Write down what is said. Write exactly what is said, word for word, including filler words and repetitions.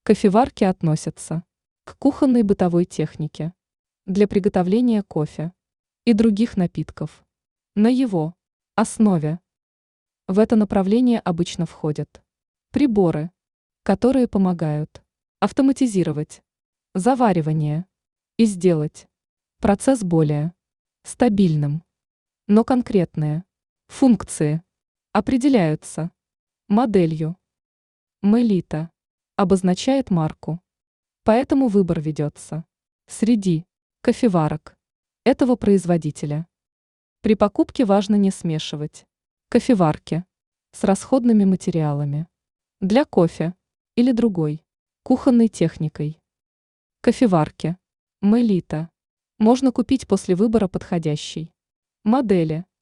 Кофеварки относятся к кухонной бытовой технике для приготовления кофе и других напитков. На его основе в это направление обычно входят приборы, которые помогают автоматизировать заваривание и сделать процесс более стабильным. Но конкретные функции определяются моделью. Мелита обозначает марку, поэтому выбор ведется среди кофеварок этого производителя. При покупке важно не смешивать кофеварки с расходными материалами для кофе или другой кухонной техникой. Кофеварки Мелита можно купить после выбора подходящей модели.